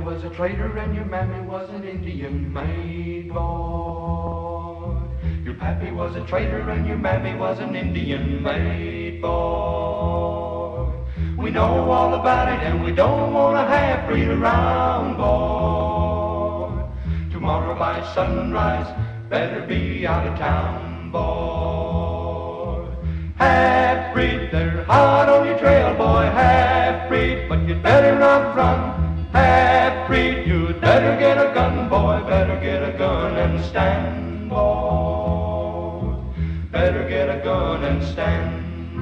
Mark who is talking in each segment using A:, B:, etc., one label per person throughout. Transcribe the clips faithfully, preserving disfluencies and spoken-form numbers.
A: was a trader and your mammy was an Indian maid, boy. Your pappy was a trader and your mammy was an Indian maid, boy. We know all about it and we don't want to have breed around, boy. Tomorrow by sunrise, better be out of town, boy. Half-breed, they're hot on your trail, boy, half-breed, but you'd better not run. Half-breed, you'd better get a gun, boy, better get a gun and stand, boy. Better get a gun and stand.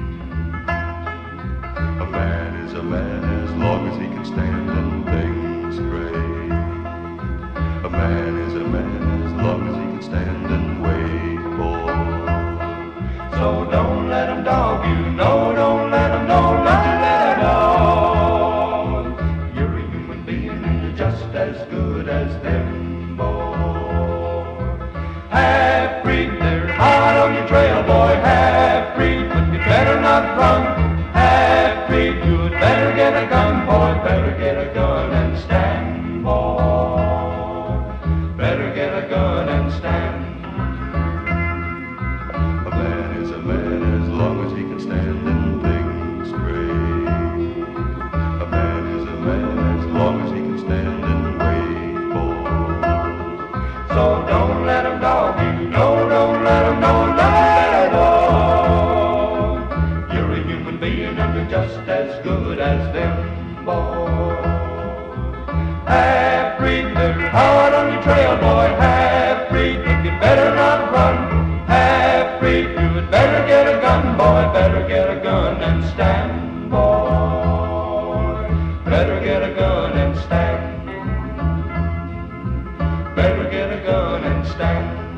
B: A man is a man as long as he can stand and things gray. A man is a man as long as he can stand and wait, boy.
A: So don't let him dog you, no, don't let him, don't let him let him dog. You're a human being and you're just as good as them, boy. Half-breed, they're hot on your trail, boy, half-breed, but you better not run. Half-breed, you'd better get a gun, boy, better get a gun and stand, boy. Better get a gun and stand.
B: A man is a man as long as he can stand and things gray. A man is a man as long as he can stand and wait, boy.
A: So don't let him dog you, no, don't let him, don't let him dog. You're a human being and you're just as good as them, boy. Half-breed, they're hard on your trail, boy, half-breed, but you better not run. Half-breed, you'd better get a gun, boy, better get a gun and stand, boy. Better get a gun and stand. Better get a gun and stand.